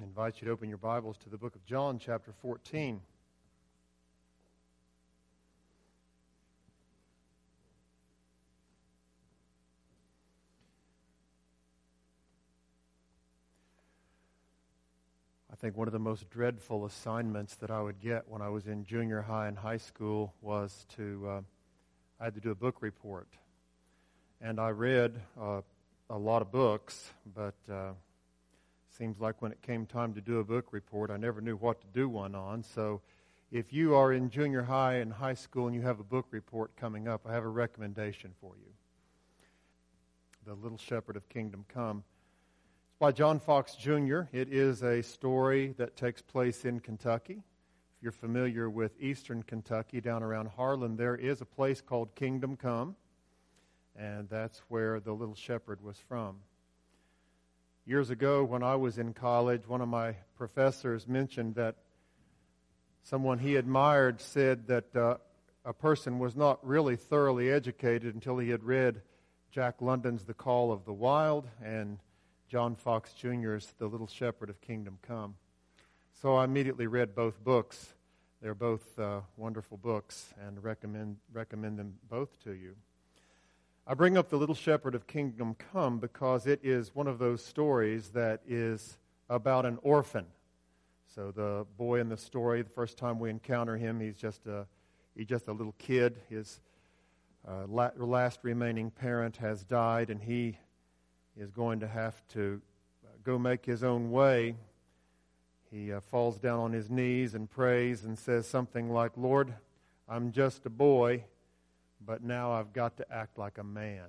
I invite you to open your Bibles to the book of John, chapter 14. I think one of the most dreadful assignments that I would get when I was in junior high and high school was I had to do a book report. And I read a lot of books, but seems like when it came time to do a book report, I never knew what to do one on. So if you are in junior high and high school and you have a book report coming up, I have a recommendation for you. The Little Shepherd of Kingdom Come. It's by John Fox Jr. It is a story that takes place in Kentucky. If you're familiar with eastern Kentucky, down around Harlan, there is a place called Kingdom Come, and that's where the Little Shepherd was from. Years ago, when I was in college, one of my professors mentioned that someone he admired said that a person was not really thoroughly educated until he had read Jack London's The Call of the Wild and John Fox Jr.'s The Little Shepherd of Kingdom Come. So I immediately read both books. They're both wonderful books, and recommend them both to you. I bring up The Little Shepherd of Kingdom Come because it is one of those stories that is about an orphan. So the boy in the story, the first time we encounter him, he's just a little kid. His last remaining parent has died, and he is going to have to go make his own way. He falls down on his knees and prays and says something like, "Lord, I'm just a boy, but now I've got to act like a man."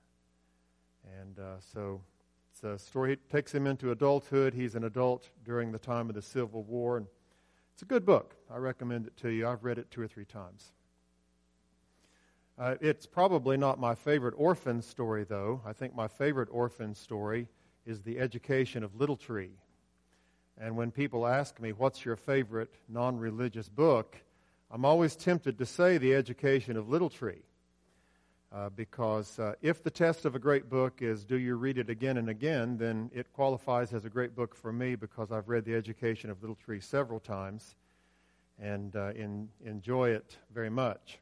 And so it's a story. It takes him into adulthood. He's an adult during the time of the Civil War. And it's a good book. I recommend it to you. I've read it 2 or 3 times. It's probably not my favorite orphan story, though. I think my favorite orphan story is The Education of Little Tree. And when people ask me, what's your favorite non-religious book, I'm always tempted to say The Education of Little Tree, because if the test of a great book is do you read it again and again, then it qualifies as a great book for me because I've read The Education of Little Tree several times and enjoy it very much.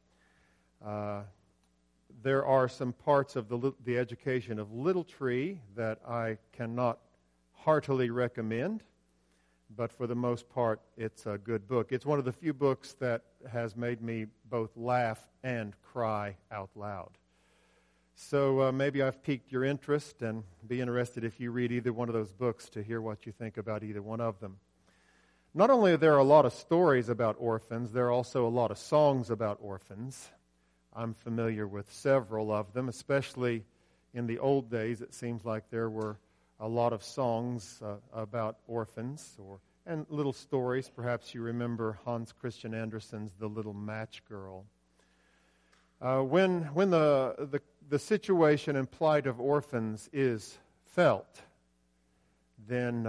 There are some parts of the Education of Little Tree that I cannot heartily recommend. But for the most part, it's a good book. It's one of the few books that has made me both laugh and cry out loud. So maybe I've piqued your interest, and be interested if you read either one of those books to hear what you think about either one of them. Not only are there a lot of stories about orphans, there are also a lot of songs about orphans. I'm familiar with several of them, especially in the old days. It seems like there were a lot of songs about orphans and little stories. Perhaps you remember Hans Christian Andersen's The Little Match Girl. When the situation and plight of orphans is felt, then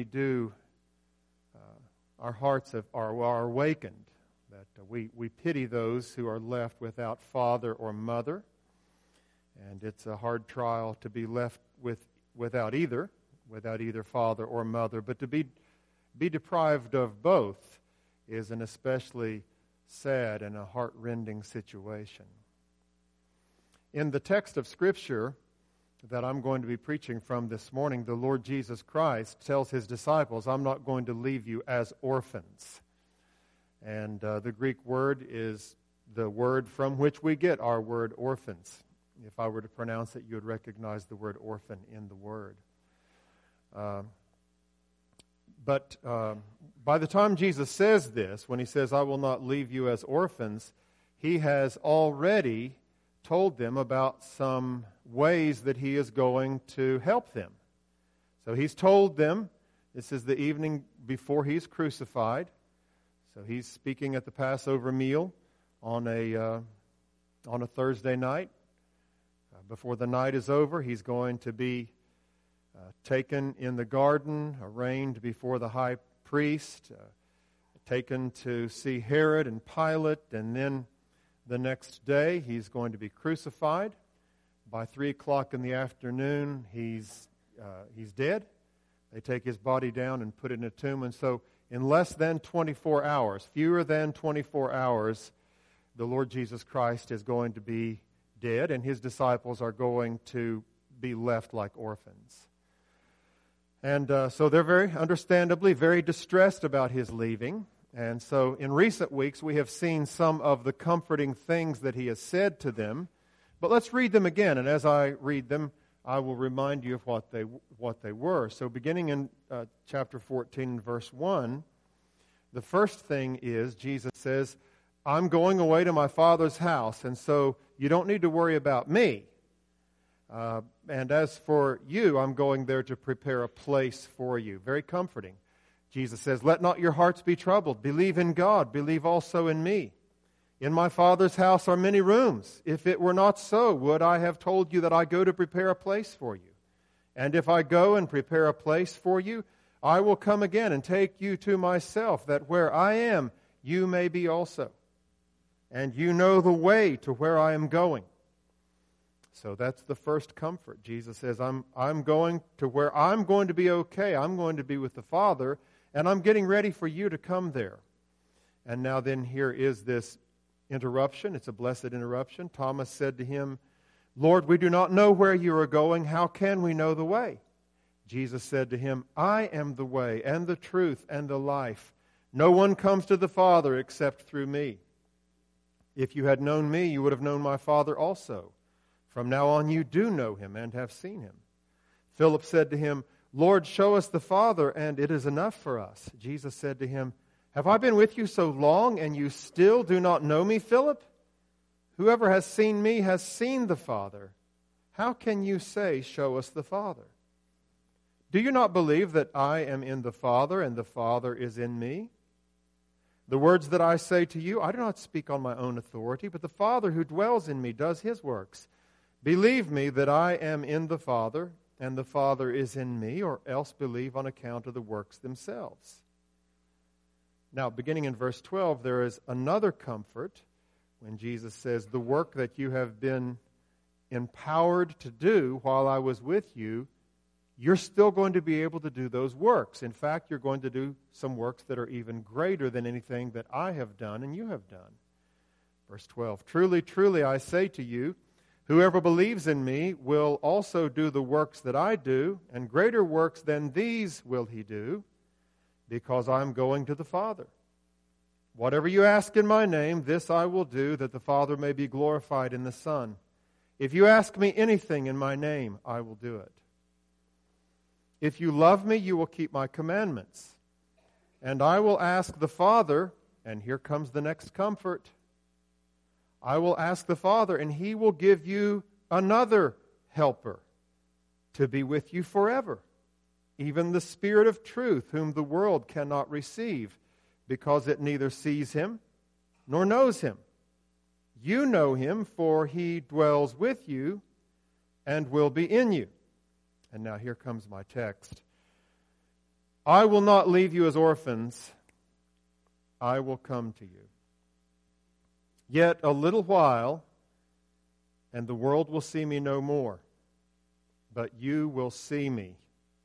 our hearts are awakened. That we pity those who are left without father or mother, and it's a hard trial to be left without either father or mother, but to be deprived of both is an especially sad and a heart-rending situation. In the text of Scripture that I'm going to be preaching from this morning, the Lord Jesus Christ tells His disciples, "I'm not going to leave you as orphans." And the Greek word is the word from which we get our word orphans. If I were to pronounce it, you would recognize the word orphan in the word. But by the time Jesus says this, when He says, "I will not leave you as orphans," He has already told them about some ways that He is going to help them. So He's told them, this is the evening before He's crucified. So He's speaking at the Passover meal on a Thursday night. Before the night is over, He's going to be taken in the garden, arraigned before the high priest, taken to see Herod and Pilate, and then the next day He's going to be crucified. By 3 o'clock in the afternoon, he's dead. They take his body down and put it in a tomb. And so in less than 24 hours, fewer than 24 hours, the Lord Jesus Christ is going to be dead, and his disciples are going to be left like orphans. And so they're very understandably very distressed about his leaving. And so in recent weeks we have seen some of the comforting things that he has said to them. But let's read them again, and as I read them, I will remind you of what they were. So beginning in chapter 14, verse 1, the first thing is Jesus says, I'm going away to my Father's house, and so you don't need to worry about me. And as for you, I'm going there to prepare a place for you. Very comforting. Jesus says, let not your hearts be troubled. Believe in God. Believe also in me. In my Father's house are many rooms. If it were not so, would I have told you that I go to prepare a place for you? And if I go and prepare a place for you, I will come again and take you to myself, that where I am, you may be also. And you know the way to where I am going. So that's the first comfort. Jesus says, I'm going to where I'm going to be okay. I'm going to be with the Father, and I'm getting ready for you to come there. And now then here is this interruption. It's a blessed interruption. Thomas said to him, Lord, we do not know where you are going. How can we know the way? Jesus said to him, I am the way and the truth and the life. No one comes to the Father except through me. If you had known me, you would have known my Father also. From now on you do know him and have seen him. Philip said to him, Lord, show us the Father, and it is enough for us. Jesus said to him, have I been with you so long, and you still do not know me, Philip? Whoever has seen me has seen the Father. How can you say, show us the Father? Do you not believe that I am in the Father, and the Father is in me? The words that I say to you, I do not speak on my own authority, but the Father who dwells in me does his works. Believe me that I am in the Father, and the Father is in me, or else believe on account of the works themselves. Now, beginning in verse 12, there is another comfort when Jesus says, the work that you have been empowered to do while I was with you, you're still going to be able to do those works. In fact, you're going to do some works that are even greater than anything that I have done and you have done. Verse 12, truly, truly, I say to you, whoever believes in me will also do the works that I do, and greater works than these will he do, because I am going to the Father. Whatever you ask in my name, this I will do, that the Father may be glorified in the Son. If you ask me anything in my name, I will do it. If you love me, you will keep my commandments. And I will ask the Father, and here comes the next comfort. I will ask the Father, and he will give you another helper to be with you forever. Even the Spirit of truth, whom the world cannot receive, because it neither sees him nor knows him. You know him, for he dwells with you and will be in you. And now here comes my text. I will not leave you as orphans. I will come to you. Yet a little while, and the world will see me no more. But you will see me.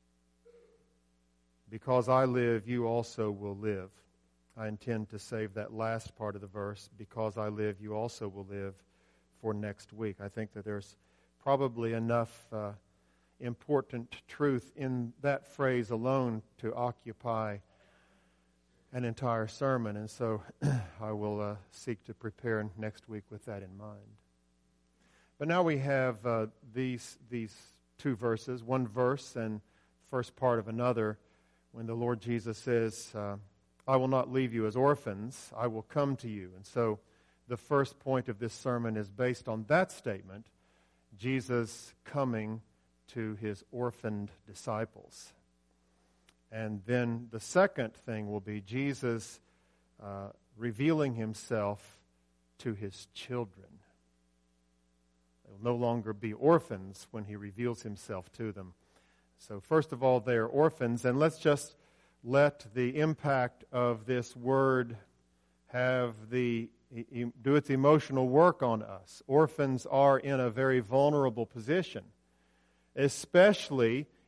Because I live, you also will live. I intend to save that last part of the verse, because I live, you also will live, for next week. I think that there's probably enough important truth in that phrase alone to occupy an entire sermon, and so I will seek to prepare next week with that in mind. But now we have these two verses, one verse and first part of another, when the Lord Jesus says, I will not leave you as orphans, I will come to you. And so the first point of this sermon is based on that statement, Jesus coming to his orphaned disciples. And then the second thing will be Jesus revealing himself to his children. They'll no longer be orphans when he reveals himself to them. So first of all, they are orphans, and let's just let the impact of this word do its emotional work on us. Orphans are in a very vulnerable position, especially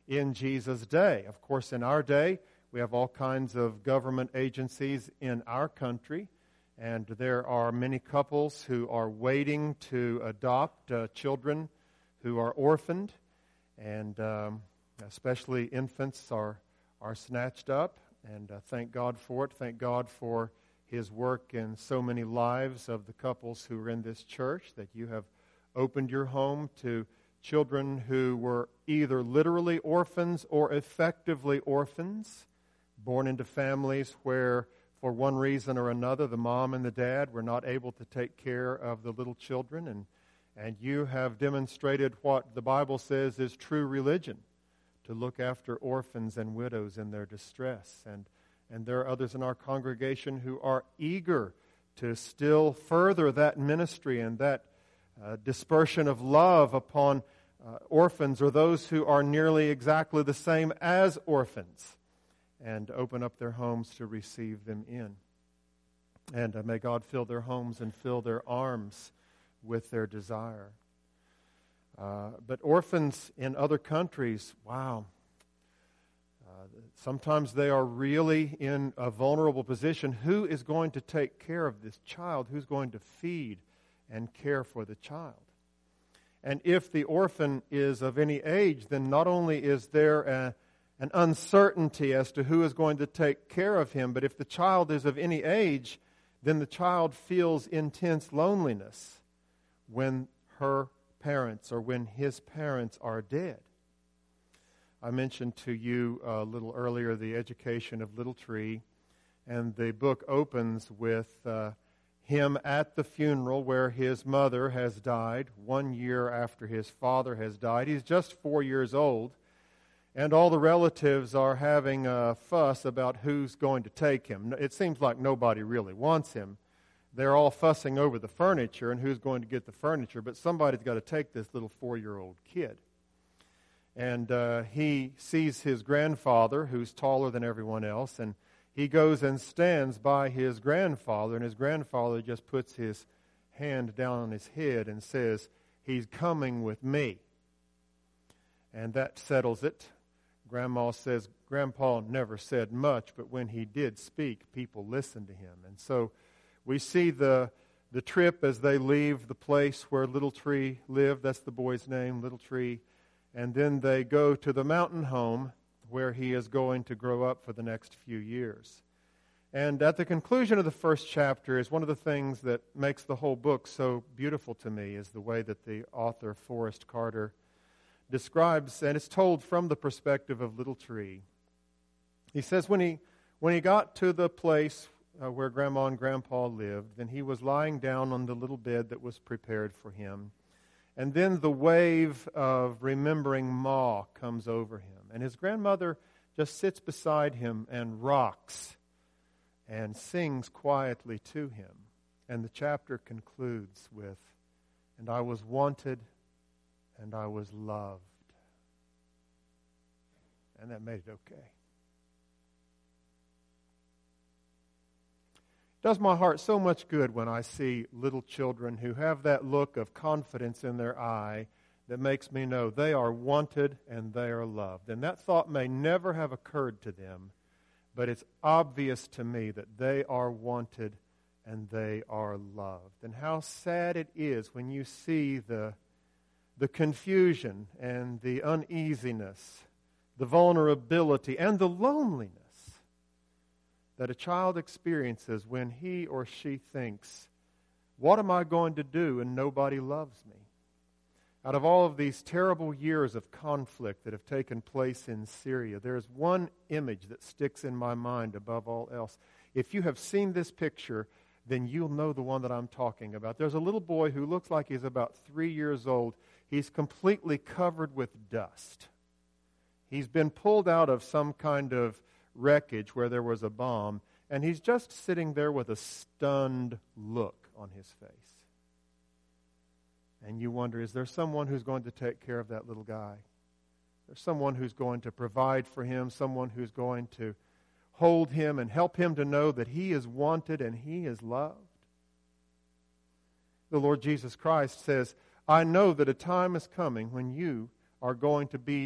in Jesus' day. Of course, in our day, we have all kinds of government agencies in our country, and there are many couples who are waiting to adopt children who are orphaned, and especially infants are snatched up, and thank God for it. Thank God for His work in so many lives of the couples who are in this church, that you have opened your home to children who were either literally orphans or effectively orphans, born into families where, for one reason or another, the mom and the dad were not able to take care of the little children. And you have demonstrated what the Bible says is true religion, to look after orphans and widows in their distress. And there are others in our congregation who are eager to still further that ministry and that dispersion of love upon orphans or those who are nearly exactly the same as orphans, and open up their homes to receive them in. And may God fill their homes and fill their arms with their desire. But orphans in other countries, wow. Sometimes they are really in a vulnerable position. Who is going to take care of this child? Who's going to feed and care for the child? And if the orphan is of any age, then not only is there an uncertainty as to who is going to take care of him, but if the child is of any age, then the child feels intense loneliness when her parents or when his parents are dead. I mentioned to you a little earlier the education of Little Tree, and the book opens with him at the funeral where his mother has died 1 year after his father has died. He's just 4 years old, and all the relatives are having a fuss about who's going to take him. It seems like nobody really wants him. They're all fussing over the furniture and who's going to get the furniture, but somebody's got to take this little 4-year-old kid. And he sees his grandfather, who's taller than everyone else, and he goes and stands by his grandfather, and his grandfather just puts his hand down on his head and says, "He's coming with me." And that settles it. Grandma says Grandpa never said much, but when he did speak, people listened to him. And so we see the trip as they leave the place where Little Tree lived. That's the boy's name, Little Tree. And then they go to the mountain home where he is going to grow up for the next few years. And at the conclusion of the first chapter is one of the things that makes the whole book so beautiful to me, is the way that the author, Forrest Carter, describes, and it's told from the perspective of Little Tree. He says when he got to the place where Grandma and Grandpa lived, then he was lying down on the little bed that was prepared for him. And then the wave of remembering Ma comes over him. And his grandmother just sits beside him and rocks and sings quietly to him. And the chapter concludes with, "And I was wanted and I was loved." And that made it okay. It does my heart so much good when I see little children who have that look of confidence in their eye that makes me know they are wanted and they are loved. And that thought may never have occurred to them, but it's obvious to me that they are wanted and they are loved. And how sad it is when you see the confusion and the uneasiness, the vulnerability and the loneliness that a child experiences when he or she thinks, "What am I going to do and nobody loves me?" Out of all of these terrible years of conflict that have taken place in Syria, there is one image that sticks in my mind above all else. If you have seen this picture, then you'll know the one that I'm talking about. There's a little boy who looks like he's about 3 years old. He's completely covered with dust. He's been pulled out of some kind of wreckage where there was a bomb, and he's just sitting there with a stunned look on his face. And you wonder, is there someone who's going to take care of that little guy? There's someone who's going to provide for him, someone who's going to hold him and help him to know that he is wanted and he is loved. The Lord Jesus Christ says, "I know that a time is coming when you are going to be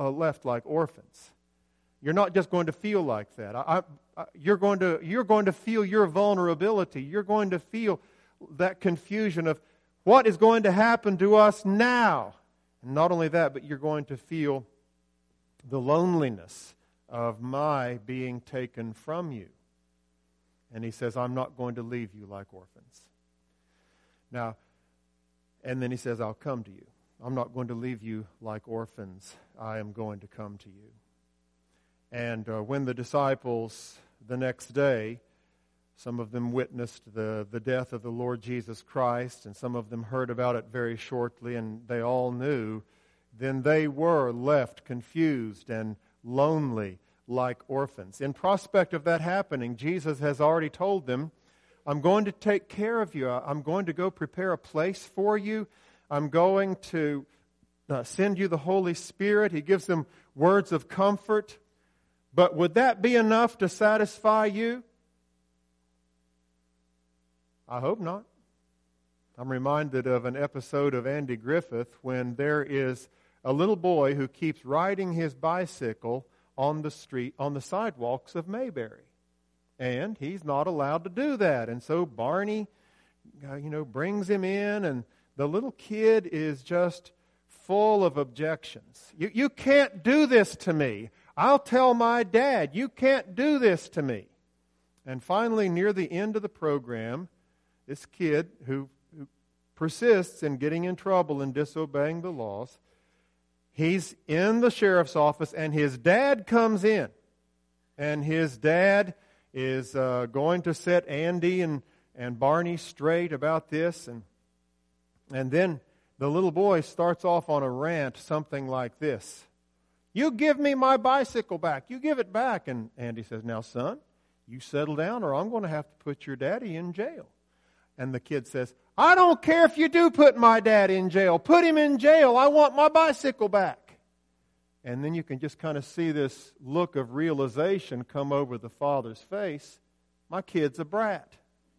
left like orphans. You're not just going to feel like that. You're going to feel your vulnerability. You're going to feel that confusion of what is going to happen to us now. And not only that, but you're going to feel the loneliness of my being taken from you. And he says, I'm not going to leave you like orphans. Now, and then he says, I'll come to you. I'm not going to leave you like orphans. I am going to come to you. And when the disciples, the next day, some of them witnessed the death of the Lord Jesus Christ, and some of them heard about it very shortly, and they all knew, then they were left confused and lonely like orphans. In prospect of that happening, Jesus has already told them, I'm going to take care of you. I'm going to go prepare a place for you. I'm going to send you the Holy Spirit. He gives them words of comfort. But would that be enough to satisfy you? I hope not. I'm reminded of an episode of Andy Griffith when there is a little boy who keeps riding his bicycle on the street, on the sidewalks of Mayberry. And he's not allowed to do that. And so Barney, brings him in, and the little kid is just full of objections. You can't do this to me. I'll tell my dad, you can't do this to me. And finally, near the end of the program, this kid who persists in getting in trouble and disobeying the laws, he's in the sheriff's office, and his dad comes in. And his dad is going to set Andy and Barney straight about this. And then the little boy starts off on a rant, something like this. You give me my bicycle back. You give it back. And Andy says, now, son, you settle down or I'm going to have to put your daddy in jail. And the kid says, I don't care if you do put my dad in jail. Put him in jail. I want my bicycle back. And then you can just kind of see this look of realization come over the father's face. My kid's a brat.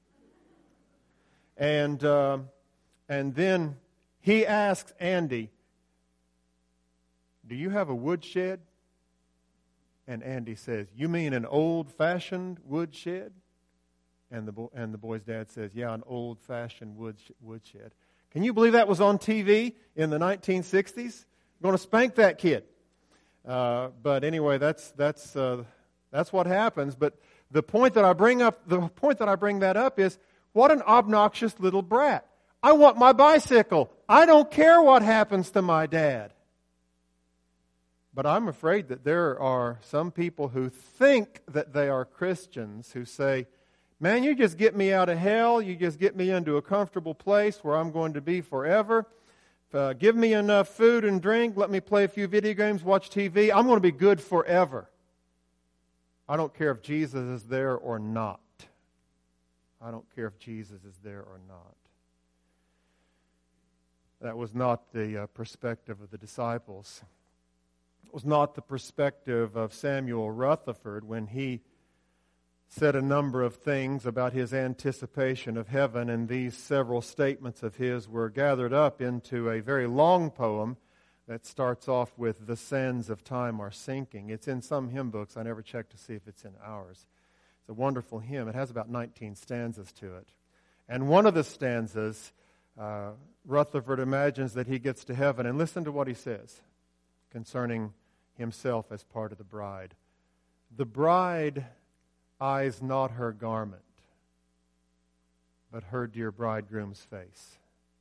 And then he asks Andy, do you have a woodshed? And Andy says, you mean an old-fashioned woodshed? And the boy's dad says, yeah, an old-fashioned woodshed. Can you believe that was on TV in the 1960s? I'm going to spank that kid. But anyway, that's what happens. But the point that I bring that up is, what an obnoxious little brat. I want my bicycle. I don't care what happens to my dad. But I'm afraid that there are some people who think that they are Christians who say, man, you just get me out of hell. You just get me into a comfortable place where I'm going to be forever. Give me enough food and drink. Let me play a few video games, watch TV. I'm going to be good forever. I don't care if Jesus is there or not. I don't care if Jesus is there or not. That was not the perspective of the disciples. It was not the perspective of Samuel Rutherford when he said a number of things about his anticipation of heaven, and these several statements of his were gathered up into a very long poem that starts off with, "The sands of time are sinking." It's in some hymn books. I never checked to see if it's in ours. It's a wonderful hymn. It has about 19 stanzas to it. And one of the stanzas, Rutherford imagines that he gets to heaven, and listen to what he says concerning himself as part of the bride. The bride eyes not her garment, but her dear bridegroom's face.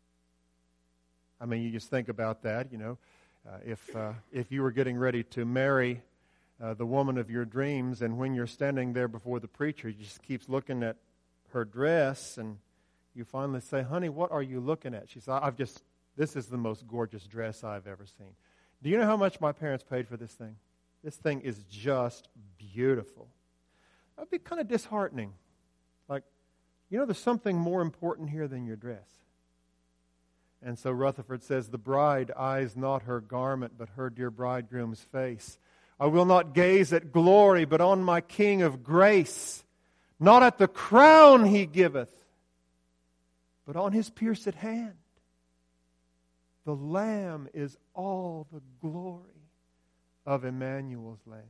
I mean, you just think about that, if you were getting ready to marry the woman of your dreams, and when you're standing there before the preacher, he just keeps looking at her dress, and you finally say, honey, what are you looking at? She says, this is the most gorgeous dress I've ever seen. Do you know how much my parents paid for this thing? This thing is just beautiful. That would be kind of disheartening. Like, there's something more important here than your dress. And so Rutherford says, the bride eyes not her garment, but her dear bridegroom's face. I will not gaze at glory, but on my King of grace. Not at the crown he giveth, but on his pierced hand. The Lamb is all the glory of Emmanuel's land.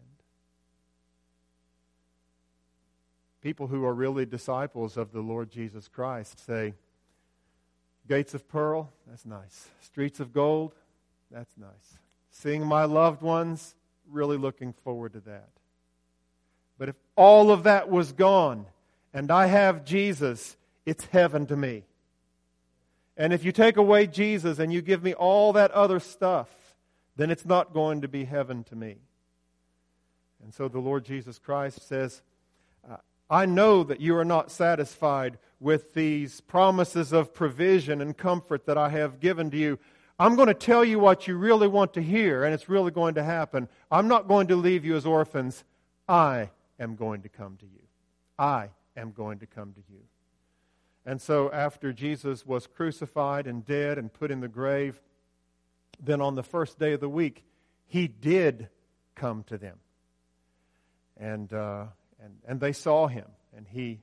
People who are really disciples of the Lord Jesus Christ say, gates of pearl, that's nice. Streets of gold, that's nice. Seeing my loved ones, really looking forward to that. But if all of that was gone and I have Jesus, it's heaven to me. And if you take away Jesus and you give me all that other stuff, then it's not going to be heaven to me. And so the Lord Jesus Christ says, I know that you are not satisfied with these promises of provision and comfort that I have given to you. I'm going to tell you what you really want to hear, and it's really going to happen. I'm not going to leave you as orphans. I am going to come to you. I am going to come to you. And so after Jesus was crucified and dead and put in the grave, then on the first day of the week, He did come to them. And they saw Him, and He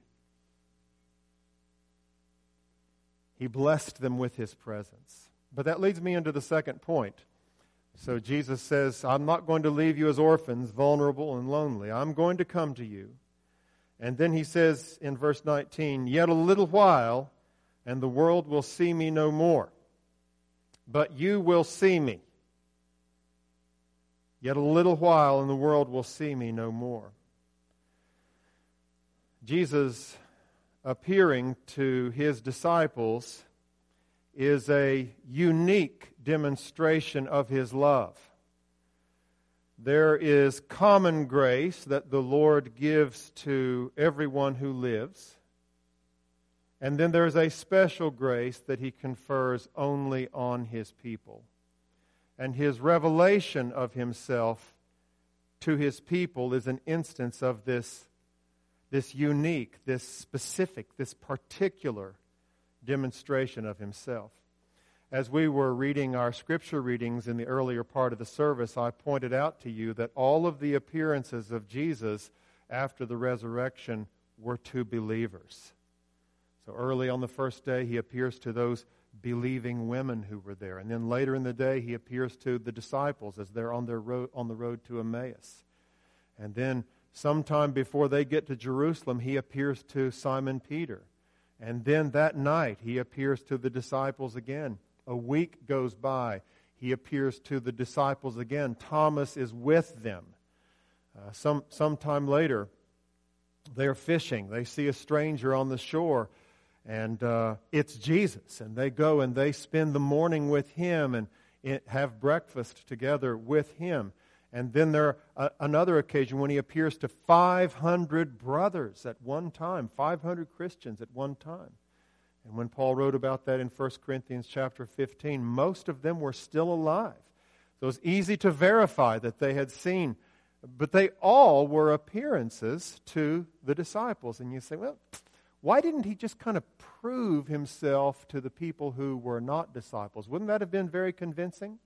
blessed them with His presence. But that leads me into the second point. So Jesus says, I'm not going to leave you as orphans, vulnerable and lonely. I'm going to come to you. And then He says in verse 19, yet a little while, and the world will see me no more. But you will see me. Yet a little while, and the world will see me no more. Jesus appearing to His disciples is a unique demonstration of His love. There is common grace that the Lord gives to everyone who lives. And then there's a special grace that He confers only on His people. And His revelation of Himself to His people is an instance of this unique, this specific, this particular demonstration of Himself. As we were reading our scripture readings in the earlier part of the service, I pointed out to you that all of the appearances of Jesus after the resurrection were to believers. So early on the first day, He appears to those believing women who were there. And then later in the day, He appears to the disciples as they're on the road to Emmaus. And then sometime before they get to Jerusalem, He appears to Simon Peter. And then that night, He appears to the disciples again. A week goes by. He appears to the disciples again. Thomas is with them. Sometime later, they're fishing. They see a stranger on the shore, and it's Jesus. And they go and they spend the morning with Him and have breakfast together with Him. And then there another occasion when He appears to 500 brothers at one time, 500 Christians at one time. And when Paul wrote about that in 1 Corinthians chapter 15, most of them were still alive. So it was easy to verify that they had seen. But they all were appearances to the disciples. And you say, well, why didn't He just kind of prove Himself to the people who were not disciples? Wouldn't that have been very convincing?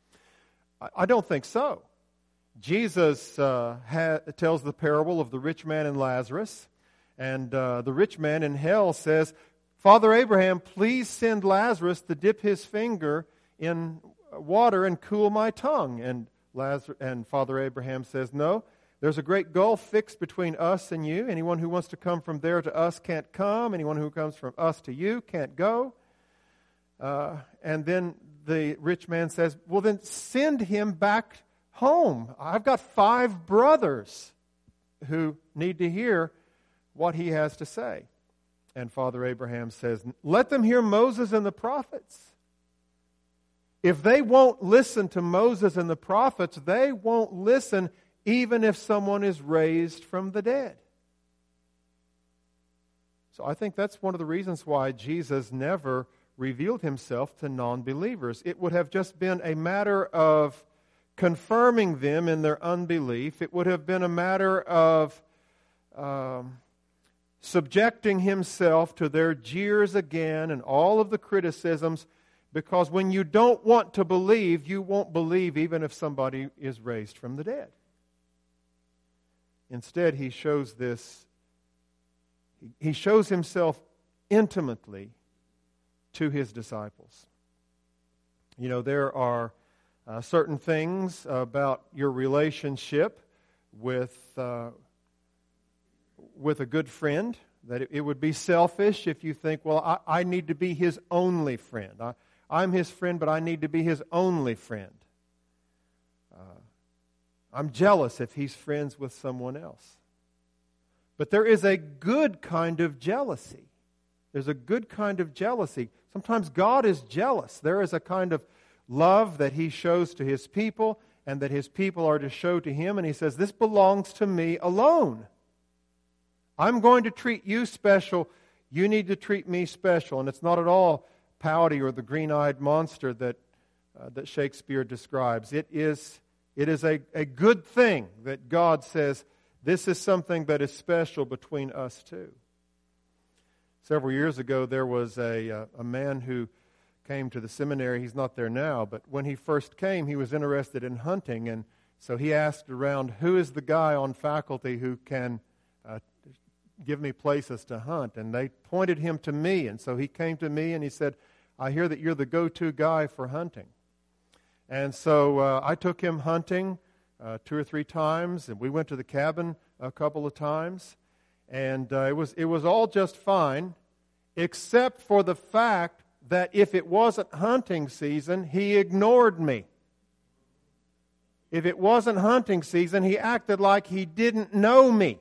I don't think so. Jesus tells the parable of the rich man and Lazarus. And the rich man in hell says, Father Abraham, please send Lazarus to dip his finger in water and cool my tongue. And Father Abraham says, no, there's a great gulf fixed between us and you. Anyone who wants to come from there to us can't come. Anyone who comes from us to you can't go. And then the rich man says, well, then send him back home. I've got 5 brothers who need to hear what he has to say. And Father Abraham says, let them hear Moses and the prophets. If they won't listen to Moses and the prophets, they won't listen even if someone is raised from the dead. So I think that's one of the reasons why Jesus never revealed Himself to non-believers. It would have just been a matter of confirming them in their unbelief. It would have been a matter of subjecting Himself to their jeers again and all of the criticisms, because when you don't want to believe, you won't believe even if somebody is raised from the dead. Instead, He shows Himself intimately to His disciples. You know, there are certain things about your relationship with a good friend, that it would be selfish if you think, well, I need to be his only friend. I'm his friend, but I need to be his only friend. I'm jealous if he's friends with someone else. But there is a good kind of jealousy. There's a good kind of jealousy. Sometimes God is jealous. There is a kind of love that he shows to his people and that his people are to show to him. And he says, this belongs to me alone. I'm going to treat you special. You need to treat me special. And it's not at all Pouty or the green-eyed monster that Shakespeare describes. It is a good thing that God says, this is something that is special between us two. Several years ago, there was a man who came to the seminary. He's not there now, but when he first came, he was interested in hunting, and so he asked around, who is the guy on faculty who can give me places to hunt? And they pointed him to me, and so he came to me and he said, I hear that you're the go-to guy for hunting. And so I took him hunting 2 or 3 times, and we went to the cabin a couple of times, and it was all just fine, except for the fact that if it wasn't hunting season, he ignored me. If it wasn't hunting season, he acted like he didn't know me.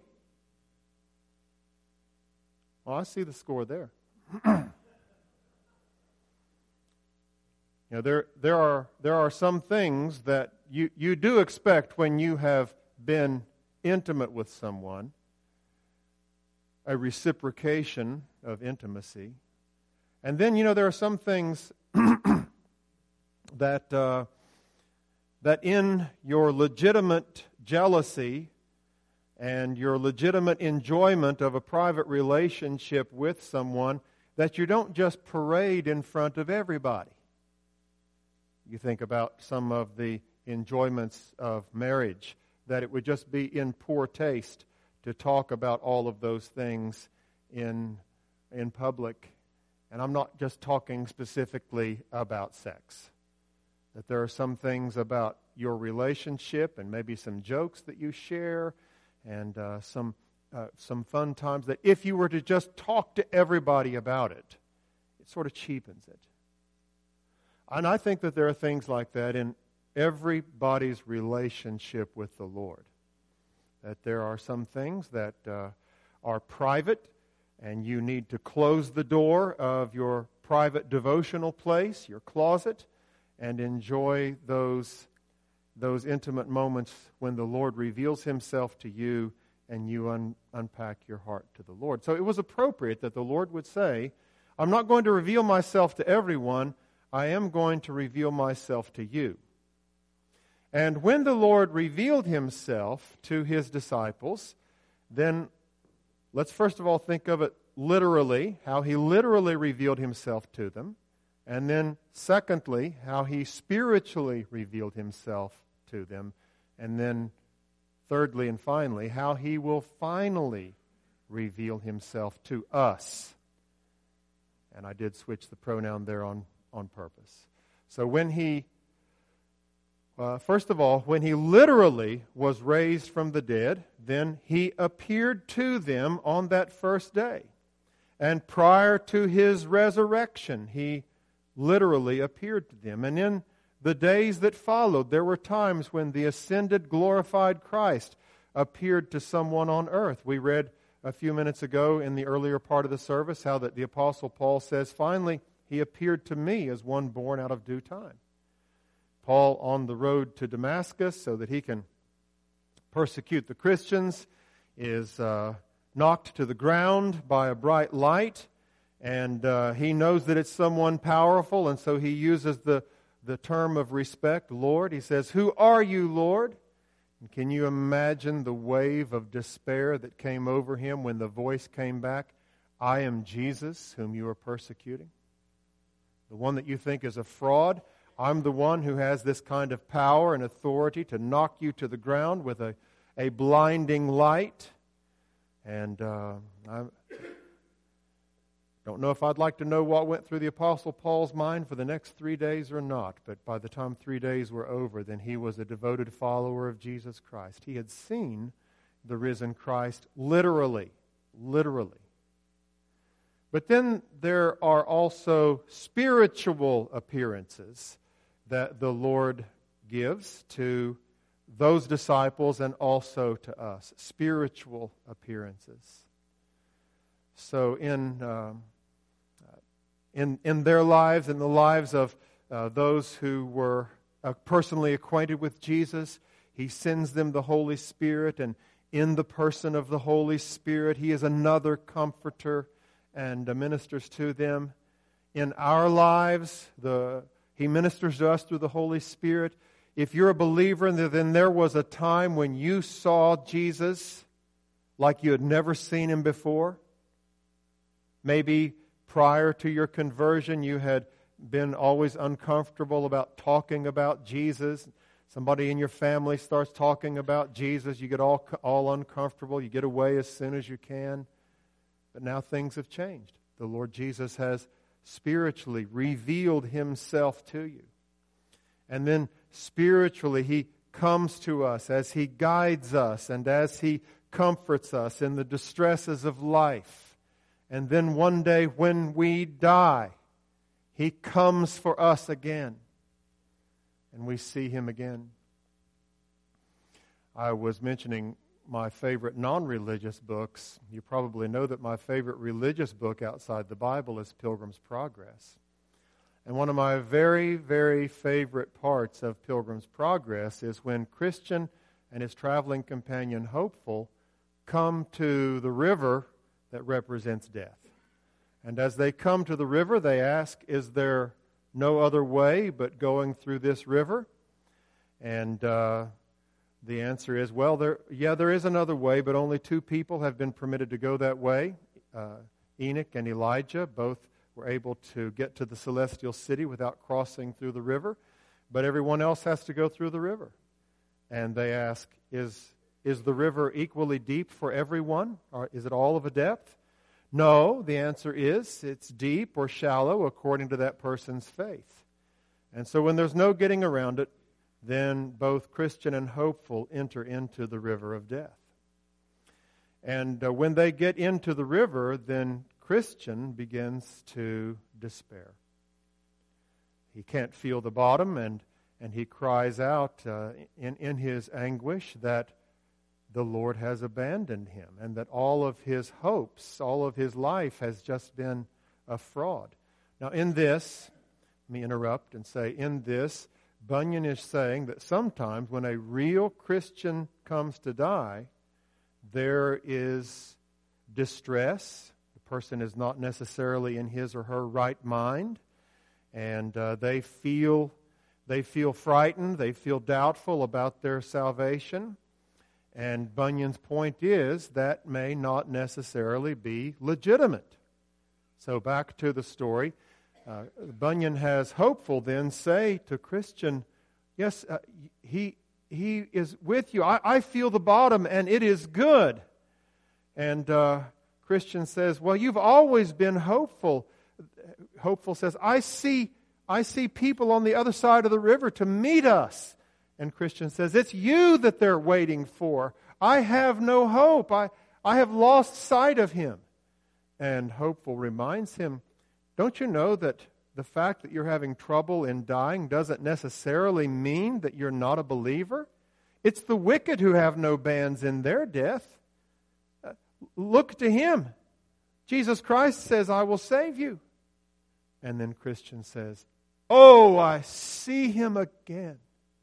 Well, I see the score there. There are some things that you do expect when you have been intimate with someone, a reciprocation of intimacy. And then, there are some things that in your legitimate jealousy and your legitimate enjoyment of a private relationship with someone, that you don't just parade in front of everybody. You think about some of the enjoyments of marriage, that it would just be in poor taste to talk about all of those things in public. And I'm not just talking specifically about sex. That there are some things about your relationship and maybe some jokes that you share and some fun times that if you were to just talk to everybody about it, it sort of cheapens it. And I think that there are things like that in everybody's relationship with the Lord. That there are some things that are private, and you need to close the door of your private devotional place, your closet, and enjoy those intimate moments when the Lord reveals himself to you and you unpack your heart to the Lord. So it was appropriate that the Lord would say, I'm not going to reveal myself to everyone, I am going to reveal myself to you. And when the Lord revealed himself to his disciples, then let's first of all think of it literally, how he literally revealed himself to them. And then secondly, how he spiritually revealed himself to them. And then thirdly and finally, how he will finally reveal himself to us. And I did switch the pronoun there on purpose. So when he, first of all, when he literally was raised from the dead, then he appeared to them on that first day. And prior to his resurrection, he literally appeared to them. And in the days that followed, there were times when the ascended, glorified Christ appeared to someone on earth. We read a few minutes ago in the earlier part of the service how that the Apostle Paul says, finally, he appeared to me as one born out of due time. Paul on the road to Damascus so that he can persecute the Christians is knocked to the ground by a bright light, and he knows that it's someone powerful, and so he uses the term of respect, Lord. He says, who are you, Lord? And can you imagine the wave of despair that came over him when the voice came back? I am Jesus, whom you are persecuting. The one that you think is a fraud, I'm the one who has this kind of power and authority to knock you to the ground with a blinding light. And Don't know if I'd like to know what went through the Apostle Paul's mind for the next 3 days or not, but by the time 3 days were over, then he was a devoted follower of Jesus Christ. He had seen the risen Christ literally. But then there are also spiritual appearances that the Lord gives to those disciples and also to us. Spiritual appearances. So in their lives, in the lives of those who were personally acquainted with Jesus, He sends them the Holy Spirit, and in the person of the Holy Spirit, He is another comforter and ministers to them. In our lives, He ministers to us through the Holy Spirit. If you're a believer, then there was a time when you saw Jesus like you had never seen Him before. Maybe prior to your conversion, you had been always uncomfortable about talking about Jesus. Somebody in your family starts talking about Jesus. You get all uncomfortable. You get away as soon as you can. But now things have changed. The Lord Jesus has spiritually revealed Himself to you. And then spiritually, He comes to us as He guides us and as He comforts us in the distresses of life. And then one day when we die, He comes for us again. And we see Him again. I was mentioning my favorite non-religious books. You probably know that my favorite religious book outside the Bible is Pilgrim's Progress. And one of my very, very favorite parts of Pilgrim's Progress is when Christian and his traveling companion Hopeful come to the river that represents death. And as they come to the river, they ask, is there no other way but going through this river? And the answer is, well, there is another way, but only 2 people have been permitted to go that way. Enoch and Elijah both were able to get to the celestial city without crossing through the river, but everyone else has to go through the river. And they ask, is the river equally deep for everyone? Or is it all of a depth? No, the answer is it's deep or shallow according to that person's faith. And so when there's no getting around it, then both Christian and Hopeful enter into the river of death. And when they get into the river, then Christian begins to despair. He can't feel the bottom, and he cries out in his anguish that the Lord has abandoned him and that all of his hopes, all of his life has just been a fraud. Now in this, let me interrupt and say, in this, Bunyan is saying that sometimes when a real Christian comes to die, there is distress. The person is not necessarily in his or her right mind, and they feel frightened, they feel doubtful about their salvation. And Bunyan's point is that may not necessarily be legitimate. So back to the story. Bunyan has Hopeful then say to Christian, yes, he is with you. I feel the bottom and it is good. And Christian says, well, you've always been hopeful. Hopeful says, I see people on the other side of the river to meet us. And Christian says, it's you that they're waiting for. I have no hope. I have lost sight of Him. And Hopeful reminds him, don't you know that the fact that you're having trouble in dying doesn't necessarily mean that you're not a believer? It's the wicked who have no bands in their death. Look to Him. Jesus Christ says, I will save you. And then Christian says, oh, I see Him again.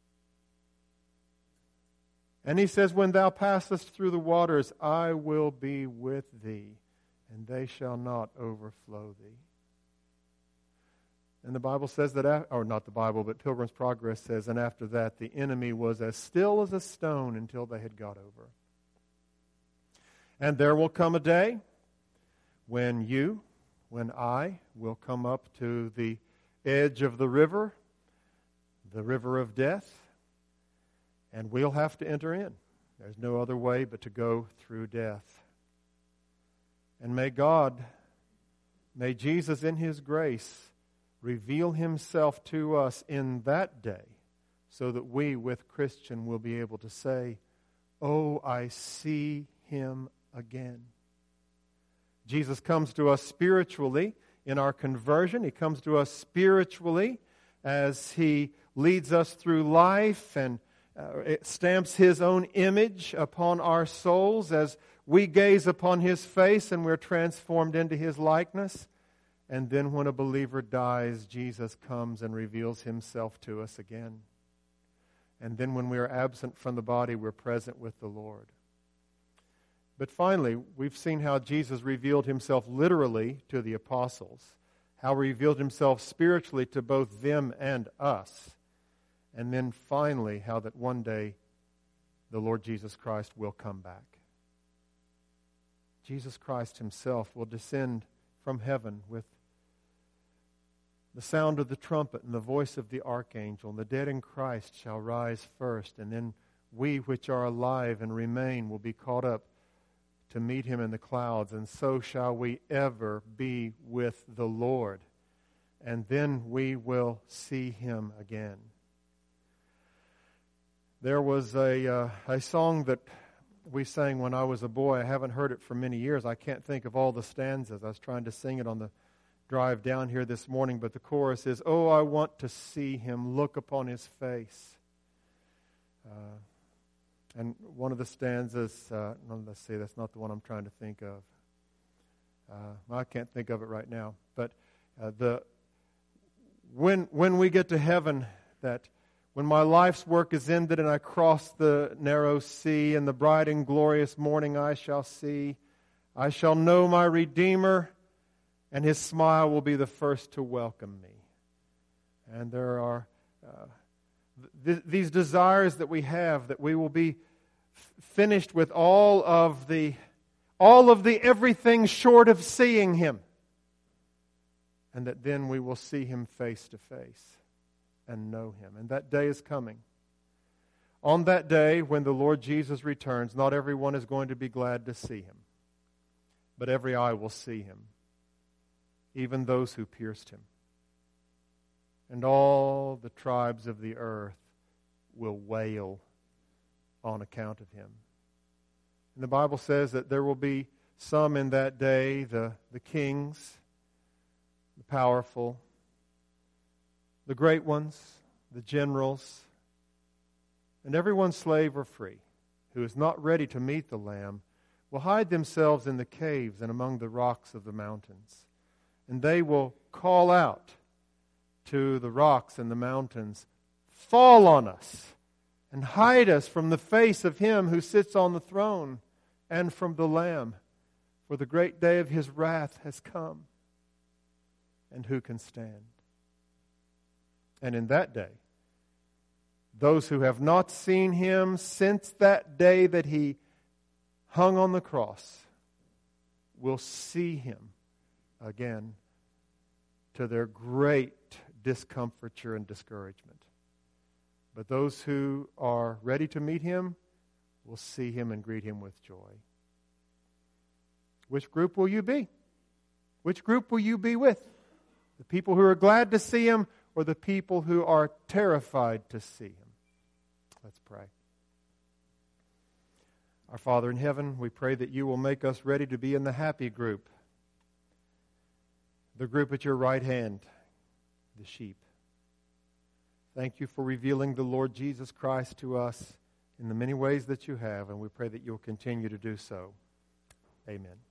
And he says, when thou passest through the waters, I will be with thee, and they shall not overflow thee. And the Bible says that, or not the Bible, but Pilgrim's Progress says, and after that the enemy was as still as a stone until they had got over. And there will come a day when I will come up to the edge of the river of death, and we'll have to enter in. There's no other way but to go through death. And may God May Jesus in His grace reveal Himself to us in that day so that we, with Christian, will be able to say, "Oh, I see Him again." Jesus comes to us spiritually in our conversion. He comes to us spiritually as He leads us through life and it stamps His own image upon our souls as we gaze upon His face and we're transformed into His likeness. And then when a believer dies, Jesus comes and reveals Himself to us again. And then when we are absent from the body, we're present with the Lord. But finally, we've seen how Jesus revealed Himself literally to the apostles, how He revealed Himself spiritually to both them and us, and then finally how that one day the Lord Jesus Christ will come back. Jesus Christ Himself will descend from heaven with the sound of the trumpet and the voice of the archangel, and the dead in Christ shall rise first, and then we which are alive and remain will be caught up to meet Him in the clouds, and so shall we ever be with the Lord. And then we will see Him again. There was a song that we sang when I was a boy. I haven't heard it for many years. I can't think of all the stanzas. I was trying to sing it on the drive down here this morning, but the chorus is, "Oh, I want to see Him, look upon His face." And one of the stanzas, let's see, that's not the one I'm trying to think of. I can't think of it right now. But when we get to heaven, that when my life's work is ended and I cross the narrow sea, and the bright and glorious morning I shall see, I shall know my Redeemer, and His smile will be the first to welcome me. And there are these desires that we have, that we will be finished with all of the everything short of seeing Him, and that then we will see Him face to face and know Him. And that day is coming. On that day, when the Lord Jesus returns, not everyone is going to be glad to see Him, but every eye will see Him, even those who pierced Him. And all the tribes of the earth will wail on account of Him. And the Bible says that there will be some in that day, the kings, the powerful, the great ones, the generals, and everyone, slave or free, who is not ready to meet the Lamb, will hide themselves in the caves and among the rocks of the mountains. And they will call out to the rocks and the mountains, "Fall on us and hide us from the face of Him who sits on the throne and from the Lamb. For the great day of His wrath has come. And who can stand?" And in that day, those who have not seen Him since that day that He hung on the cross will see Him again, to their great discomfiture and discouragement. But those who are ready to meet Him will see Him and greet Him with joy. Which group will you be? Which group will you be with? The people who are glad to see Him, or the people who are terrified to see Him? Let's pray. Our Father in heaven, we pray that You will make us ready to be in the happy group, the group at Your right hand, the sheep. Thank You for revealing the Lord Jesus Christ to us in the many ways that You have, and we pray that You'll continue to do so. Amen.